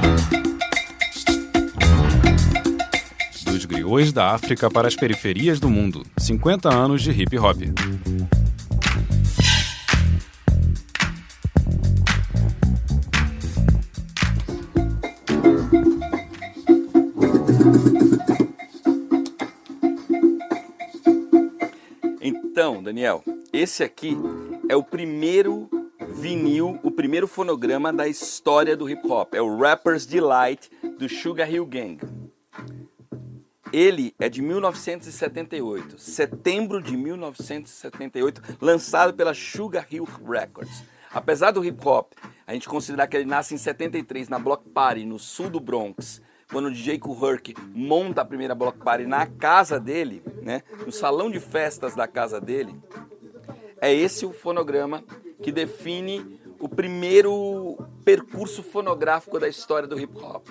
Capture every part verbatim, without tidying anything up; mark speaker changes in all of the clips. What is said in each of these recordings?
Speaker 1: Dos griots da África para as periferias do mundo. cinquenta anos de hip hop.
Speaker 2: Então, Daniel, esse aqui é o primeiro vinil, o primeiro fonograma da história do hip hop. É o Rapper's Delight do Sugar Hill Gang. Ele é de mil novecentos e setenta e oito, setembro de mil novecentos e setenta e oito, lançado pela Sugar Hill Records. Apesar do hip hop, a gente considerar que ele nasce em setenta e três na Block Party, no sul do Bronx, quando o D J Kool Herc monta a primeira Block Party na casa dele, né, no salão de festas da casa dele, é esse o fonograma que define o primeiro percurso fonográfico da história do hip hop.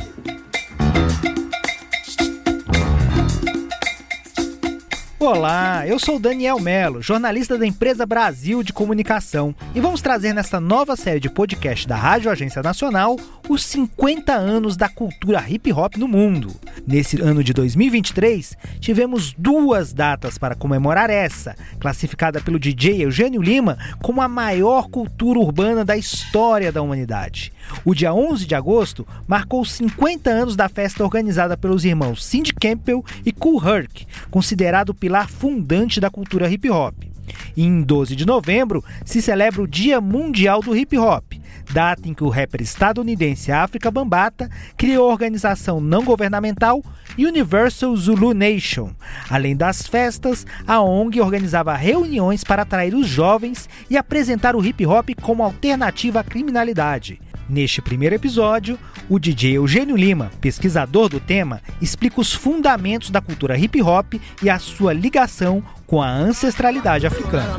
Speaker 3: Olá, eu sou Daniel Mello, jornalista da Empresa Brasil de Comunicação, e vamos trazer nesta nova série de podcast da Rádio Agência Nacional os cinquenta anos da cultura hip hop no mundo. Nesse ano de dois mil e vinte e três, tivemos duas datas para comemorar essa, classificada pelo D J Eugênio Lima como a maior cultura urbana da história da humanidade. O dia onze de agosto marcou cinquenta anos da festa organizada pelos irmãos Cindy Campbell e Kool Herc, considerado o pilar fundante da cultura hip hop. E em doze de novembro se celebra o Dia Mundial do Hip Hop, data em que o rapper estadunidense Afrika Bambaataa criou a organização não governamental Universal Zulu Nation. Além das festas, a O N G organizava reuniões para atrair os jovens e apresentar o hip hop como alternativa à criminalidade. Neste primeiro episódio, o D J Eugênio Lima, pesquisador do tema, explica os fundamentos da cultura hip hop e a sua ligação com a ancestralidade africana.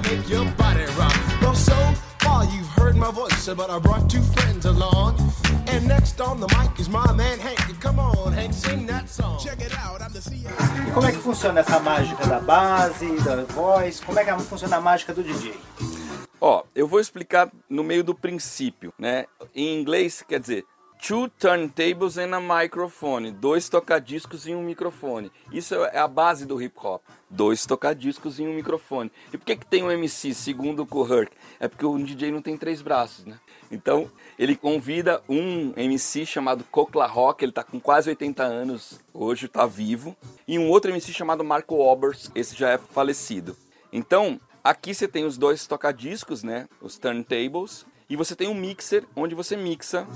Speaker 4: E como é que funciona essa mágica da base, da voz? Como é que funciona a mágica do D J?
Speaker 2: Ó, eu vou explicar no meio do princípio, né? Em inglês, quer dizer, two turntables and a microphone. Dois tocadiscos e um microfone. Isso é a base do hip hop. Dois tocadiscos e um microfone. E por que que tem um M C, segundo o Kool Herc? É porque o D J não tem três braços, né? Então, ele convida um M C chamado Coke La Rock, ele tá com quase oitenta anos, hoje tá vivo. E um outro M C chamado Marco Obers, esse já é falecido. Então, aqui você tem os dois tocadiscos, né? Os turntables. E você tem um mixer, onde você mixa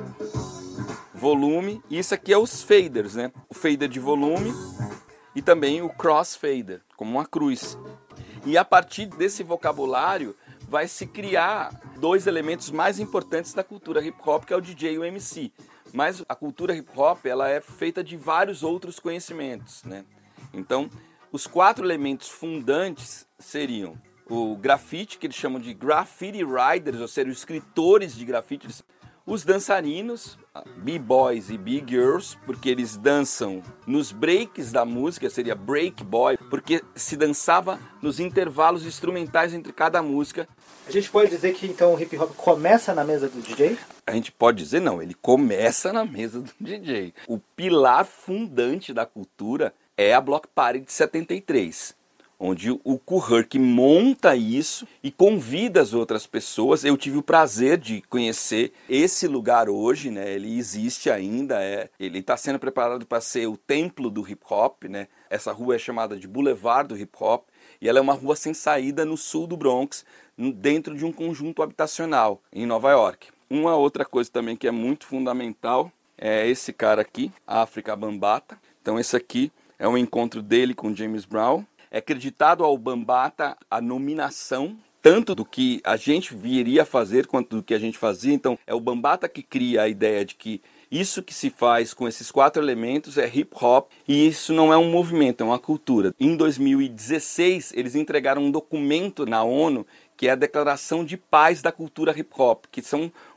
Speaker 2: volume. E isso aqui é os faders, né? O fader de volume e também o crossfader, como uma cruz. E a partir desse vocabulário vai se criar dois elementos mais importantes da cultura hip hop, que é o D J e o M C. Mas a cultura hip hop, ela é feita de vários outros conhecimentos, né? Então, os quatro elementos fundantes seriam o grafite, que eles chamam de graffiti writers, ou seja, os escritores de grafite, os dançarinos, b-boys e b-girls, porque eles dançam nos breaks da música, seria break boy, porque se dançava nos intervalos instrumentais entre cada música.
Speaker 4: A gente pode dizer que então o hip hop começa na mesa do D J?
Speaker 2: A gente pode dizer não, ele começa na mesa do D J. O pilar fundante da cultura é a Block Party de setenta e três. Onde o Kool Herc monta isso e convida as outras pessoas. Eu tive o prazer de conhecer esse lugar hoje, né? Ele existe ainda, é, ele está sendo preparado para ser o templo do hip hop, né? Essa rua é chamada de Boulevard do Hip Hop e ela é uma rua sem saída no sul do Bronx, dentro de um conjunto habitacional em Nova York. Uma outra coisa também que é muito fundamental é esse cara aqui, Afrika Bambaataa. Então esse aqui é um encontro dele com James Brown. É acreditado ao Bambaataa a nominação, tanto do que a gente viria a fazer, quanto do que a gente fazia. Então, é o Bambaataa que cria a ideia de que isso que se faz com esses quatro elementos é hip hop, e isso não é um movimento, é uma cultura. Em dois mil e dezesseis, eles entregaram um documento na ONU, que é a Declaração de Paz da Cultura Hip Hop, que são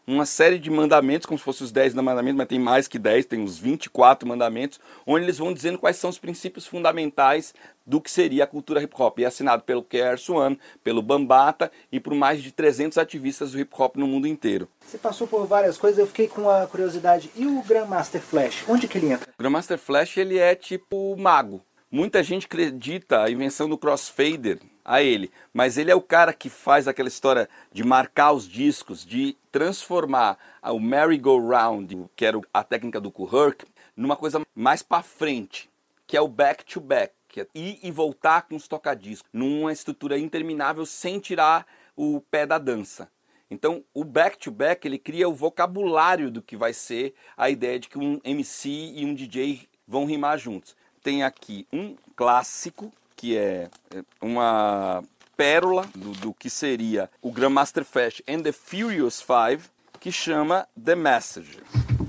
Speaker 2: uma série de mandamentos, como se fossem os dez mandamentos, mas tem mais que dez, tem uns vinte e quatro mandamentos, onde eles vão dizendo quais são os princípios fundamentais do que seria a cultura hip-hop. E é assinado pelo K R S One, pelo Bambaataa e por mais de trezentos ativistas do hip-hop no mundo inteiro.
Speaker 4: Você passou por várias coisas, eu fiquei com a curiosidade. E o Grandmaster Flash? Onde que ele entra?
Speaker 2: O Grandmaster Flash, ele é tipo mago. Muita gente acredita a invenção do crossfader a ele, mas ele é o cara que faz aquela história de marcar os discos, de transformar o merry-go-round, que era a técnica do Kuhurk, numa coisa mais para frente, que é o back-to-back, que é ir e voltar com os tocadiscos, numa estrutura interminável sem tirar o pé da dança. Então, o back-to-back, ele cria o vocabulário do que vai ser a ideia de que um M C e um D J vão rimar juntos. Tem aqui um clássico, que é uma pérola do, do que seria o Grandmaster Flash and the Furious Five, que chama The Messenger.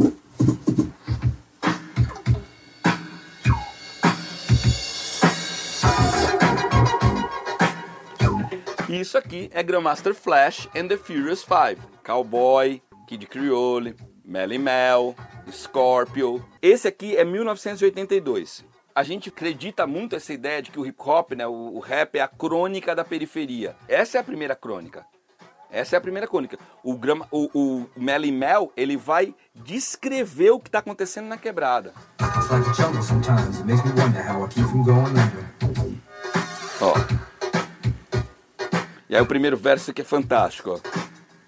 Speaker 2: E isso aqui é Grandmaster Flash and the Furious Five. Cowboy, Kid Creole, Melle Mel, Scorpio. Esse aqui é mil novecentos e oitenta e dois. A gente acredita muito essa ideia de que o hip hop, né, o, o rap é a crônica da periferia. Essa é a primeira crônica. Essa é a primeira crônica. O, o, o Melle Mel, ele vai descrever o que está acontecendo na quebrada. Ó. E aí o primeiro verso aqui é fantástico, ó.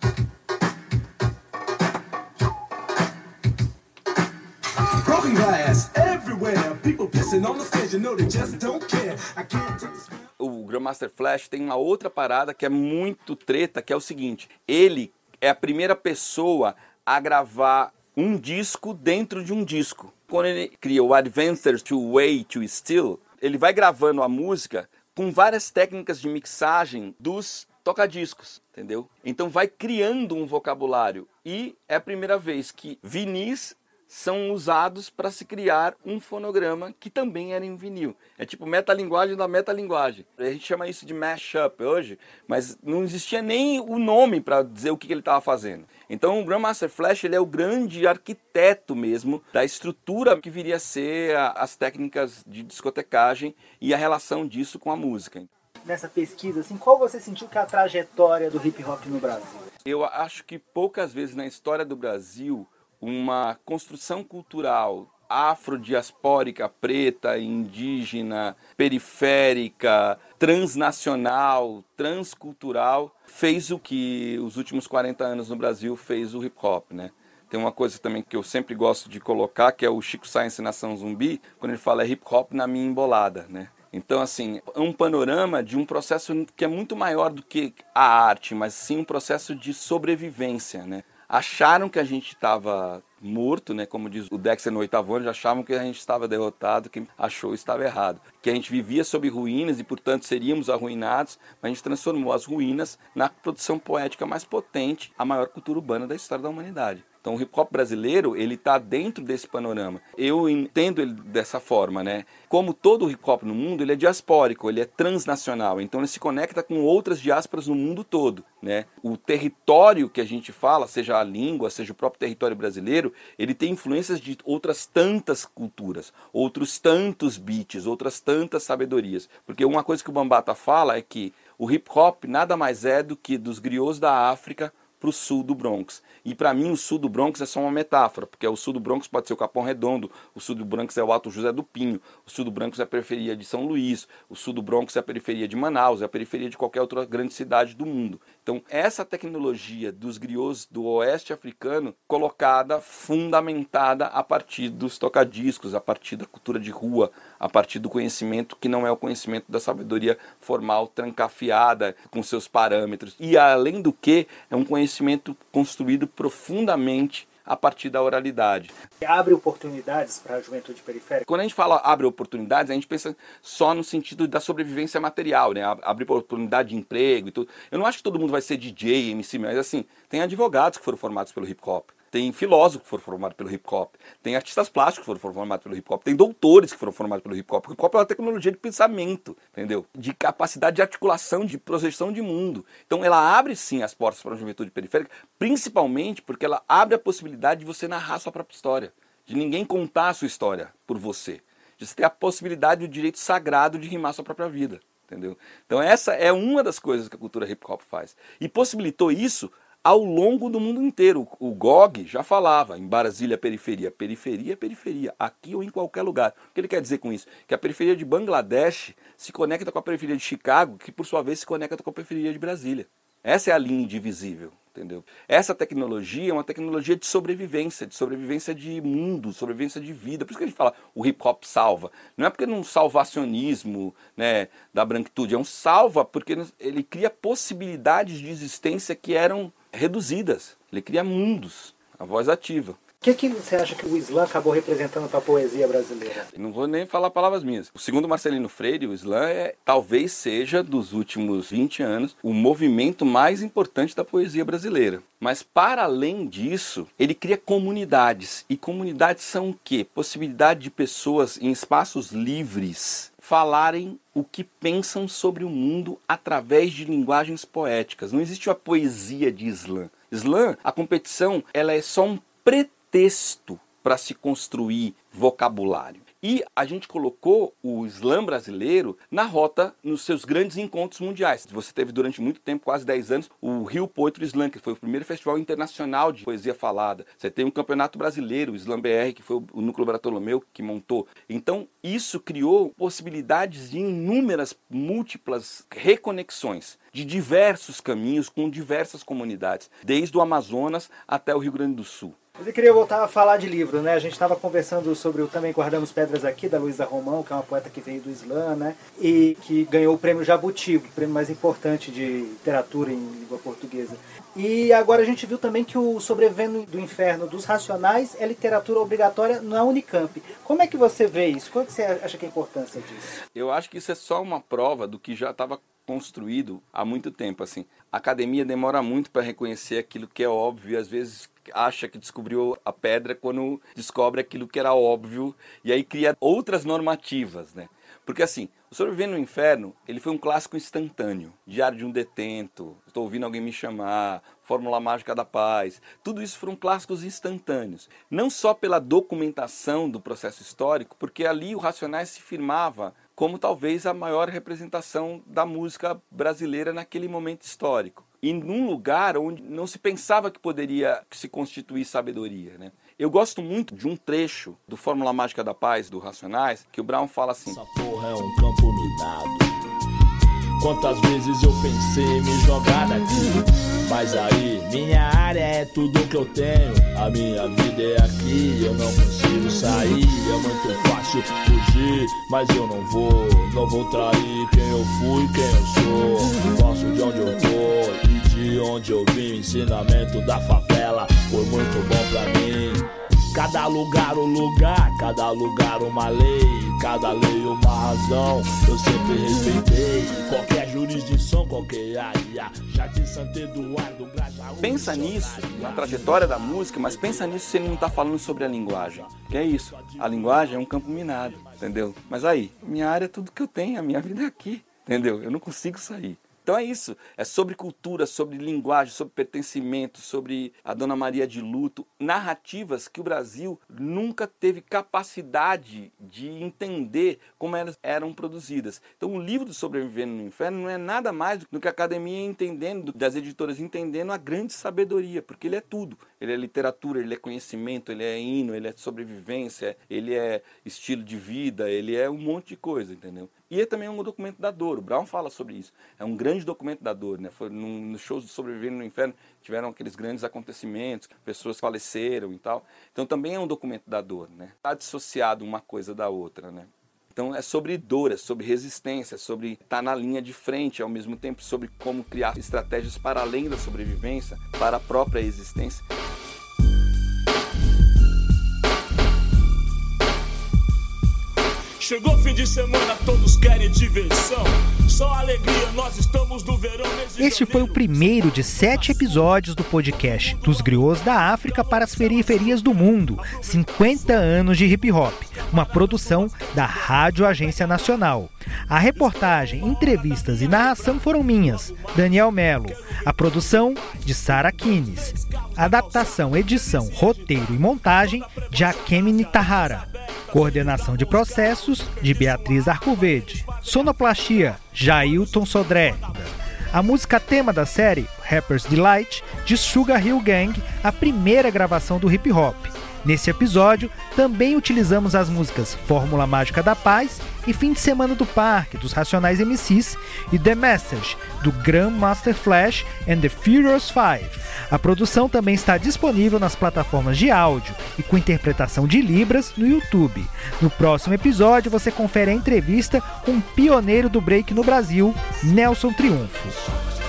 Speaker 2: O Grandmaster Flash tem uma outra parada que é muito treta, que é o seguinte: ele é a primeira pessoa a gravar um disco dentro de um disco. Quando ele cria o Adventure to Way to Steal, ele vai gravando a música com várias técnicas de mixagem dos tocadiscos, entendeu? Então vai criando um vocabulário, e é a primeira vez que vinis são usados para se criar um fonograma que também era em vinil. É tipo metalinguagem da metalinguagem. A gente chama isso de mashup hoje, mas não existia nem o nome para dizer o que ele estava fazendo. Então o Grandmaster Flash, ele é o grande arquiteto mesmo da estrutura que viria a ser a, as técnicas de discotecagem e a relação disso com a música.
Speaker 4: Nessa pesquisa, assim, qual você sentiu que é a trajetória do hip hop no Brasil?
Speaker 2: Eu acho que poucas vezes na história do Brasil uma construção cultural afrodiaspórica, preta, indígena, periférica, transnacional, transcultural, fez o que os últimos quarenta anos no Brasil fez o hip hop, né? Tem uma coisa também que eu sempre gosto de colocar, que é o Chico Science Nação Zumbi, quando ele fala hip hop na minha embolada, né? Então, assim, é um panorama de um processo que é muito maior do que a arte, mas sim um processo de sobrevivência, né? Acharam que a gente estava morto, né? Como diz o Dexter no oitavo ano, já achavam que a gente estava derrotado, quem achou estava errado. Que a gente vivia sob ruínas e, portanto, seríamos arruinados, mas a gente transformou as ruínas na produção poética mais potente, a maior cultura urbana da história da humanidade. Então o hip hop brasileiro, ele está dentro desse panorama. Eu entendo ele dessa forma, né? Como todo hip hop no mundo, ele é diaspórico, ele é transnacional. Então ele se conecta com outras diásporas no mundo todo, né? O território que a gente fala, seja a língua, seja o próprio território brasileiro, ele tem influências de outras tantas culturas, outros tantos beats, outras tantas sabedorias. Porque uma coisa que o Bambaataa fala é que o hip hop nada mais é do que dos griots da África para o sul do Bronx. E para mim o sul do Bronx é só uma metáfora, porque o sul do Bronx pode ser o Capão Redondo, o sul do Bronx é o Alto José do Pinho, o sul do Bronx é a periferia de São Luís, o sul do Bronx é a periferia de Manaus, é a periferia de qualquer outra grande cidade do mundo. Então essa tecnologia dos griots do oeste africano, colocada, fundamentada a partir dos tocadiscos, a partir da cultura de rua, a partir do conhecimento que não é o conhecimento da sabedoria formal, trancafiada, com seus parâmetros. E além do que, é um conhecimento construído profundamente a partir da oralidade.
Speaker 4: Abre oportunidades para a juventude periférica?
Speaker 2: Quando a gente fala abre oportunidades, a gente pensa só no sentido da sobrevivência material, né? Abre oportunidade de emprego e tudo. Eu não acho que todo mundo vai ser D J, M C, mas assim, tem advogados que foram formados pelo hip hop. Tem filósofos que foram formados pelo hip hop, tem artistas plásticos que foram formados pelo hip hop, tem doutores que foram formados pelo hip hop. O hip hop é uma tecnologia de pensamento, entendeu? De capacidade de articulação, de projeção de mundo. Então ela abre sim as portas para a juventude periférica, principalmente porque ela abre a possibilidade de você narrar a sua própria história, de ninguém contar a sua história por você, de você ter a possibilidade e o direito sagrado de rimar a sua própria vida, entendeu? Então essa é uma das coisas que a cultura hip hop faz. E possibilitou isso ao longo do mundo inteiro. O G O G já falava, em Brasília, periferia, periferia, periferia, aqui ou em qualquer lugar. O que ele quer dizer com isso? Que a periferia de Bangladesh se conecta com a periferia de Chicago, que por sua vez se conecta com a periferia de Brasília. Essa é a linha indivisível, entendeu? Essa tecnologia é uma tecnologia de sobrevivência, de sobrevivência de mundo, sobrevivência de vida. Por isso que a gente fala, o hip hop salva. Não é porque não salvacionismo, né, da branquitude, é um salva porque ele cria possibilidades de existência que eram reduzidas. Ele cria mundos, a voz ativa.
Speaker 4: O que, que você acha que o slam acabou representando para a poesia brasileira?
Speaker 2: Não vou nem falar palavras minhas. O segundo Marcelino Freire, o slam é, talvez seja, dos últimos vinte anos, o movimento mais importante da poesia brasileira. Mas, para além disso, ele cria comunidades. E comunidades são o quê? Possibilidade de pessoas em espaços livres falarem o que pensam sobre o mundo através de linguagens poéticas. Não existe a poesia de slam. Slam, a competição, ela é só um pretexto para se construir vocabulário. E a gente colocou o slam brasileiro na rota nos seus grandes encontros mundiais. Você teve durante muito tempo, quase dez anos, o Rio Poetry Slam, que foi o primeiro festival internacional de poesia falada. Você tem um campeonato brasileiro, o Slam B R, que foi o Núcleo Bartolomeu que montou. Então, isso criou possibilidades de inúmeras, múltiplas reconexões de diversos caminhos com diversas comunidades, desde o Amazonas até o Rio Grande do Sul.
Speaker 4: Eu queria voltar a falar de livro, né? A gente estava conversando sobre o Também Guardamos Pedras Aqui, da Luísa Romão, que é uma poeta que veio do slam, né? E que ganhou o prêmio Jabuti, o prêmio mais importante de literatura em língua portuguesa. E agora a gente viu também que o Sobrevivendo do Inferno dos Racionais é literatura obrigatória na Unicamp. Como é que você vê isso? Qual que você acha que é a importância disso?
Speaker 2: Eu acho que isso é só uma prova do que já estava construído há muito tempo. Assim, a academia demora muito para reconhecer aquilo que é óbvio e às vezes acha que descobriu a pedra quando descobre aquilo que era óbvio e aí cria outras normativas, né? Porque assim, o Sobrevivendo no Inferno, ele foi um clássico instantâneo. Diário de um Detento, Estou Ouvindo Alguém Me Chamar, Fórmula Mágica da Paz. Tudo isso foram clássicos instantâneos. Não só pela documentação do processo histórico, porque ali o Racionais se firmava como talvez a maior representação da música brasileira naquele momento histórico. E num lugar onde não se pensava que poderia se constituir sabedoria, né? Eu gosto muito de um trecho do Fórmula Mágica da Paz, do Racionais, que o Brown fala assim:
Speaker 5: essa porra é um campo minado. Quantas vezes eu pensei em me jogar daqui, mas aí minha área é tudo que eu tenho. A minha vida é aqui, eu não consigo sair. É muito fácil fugir, mas eu não vou. Não vou trair quem eu fui, quem eu sou. Gosto de onde eu tô e de onde eu vim. Ensinamento da favela foi muito bom pra mim. Cada lugar um lugar, cada lugar uma lei, cada lei uma razão, eu sempre respeitei. Qualquer jurisdição, qualquer área, Jardim Santo Eduardo, Grajaú.
Speaker 2: Pensa nisso, na trajetória da música, mas pensa nisso se ele não está falando sobre a linguagem. Que é isso, a linguagem é um campo minado, entendeu? Mas aí, minha área é tudo que eu tenho, a minha vida é aqui, entendeu? Eu não consigo sair. Então é isso, é sobre cultura, sobre linguagem, sobre pertencimento, sobre a Dona Maria de Luto, narrativas que o Brasil nunca teve capacidade de entender como elas eram produzidas. Então o livro do Sobrevivendo no Inferno não é nada mais do que a academia entendendo, das editoras entendendo a grande sabedoria, porque ele é tudo. Ele é literatura, ele é conhecimento, ele é hino, ele é sobrevivência, ele é estilo de vida, ele é um monte de coisa, entendeu? E é também um documento da dor, o Brown fala sobre isso. É um grande documento da dor, né? Foi num, nos shows do Sobrevivendo no Inferno, tiveram aqueles grandes acontecimentos, pessoas faleceram e tal. Então também é um documento da dor, né? Está dissociado uma coisa da outra, né? Então é sobre dor, é sobre resistência, é sobre estar na linha de frente, ao mesmo tempo sobre como criar estratégias para além da sobrevivência, para a própria existência.
Speaker 5: Chegou o fim de de semana todos querem diversão. Só alegria, nós estamos no verão.
Speaker 3: Este foi o primeiro de sete episódios do podcast Dos Griots da África para as Periferias do Mundo, cinquenta anos de hip hop, uma produção da Rádio Agência Nacional. A reportagem, entrevistas e narração foram minhas, Daniel Melo. A produção, de Sara Kines. Adaptação, edição, roteiro e montagem, de Akemi Nitahara. Coordenação de processos, de Beatriz Arcoverde. Sonoplastia, Jailton Sodré. A música tema da série, Rapper's Delight, de Sugar Hill Gang, a primeira gravação do hip hop. Nesse episódio, também utilizamos as músicas Fórmula Mágica da Paz e Fim de Semana do Parque, dos Racionais M Cs, e The Message, do Grandmaster Flash and the Furious Five. A produção também está disponível nas plataformas de áudio e com interpretação de Libras no YouTube. No próximo episódio, você confere a entrevista com o pioneiro do break no Brasil, Nelson Triunfo.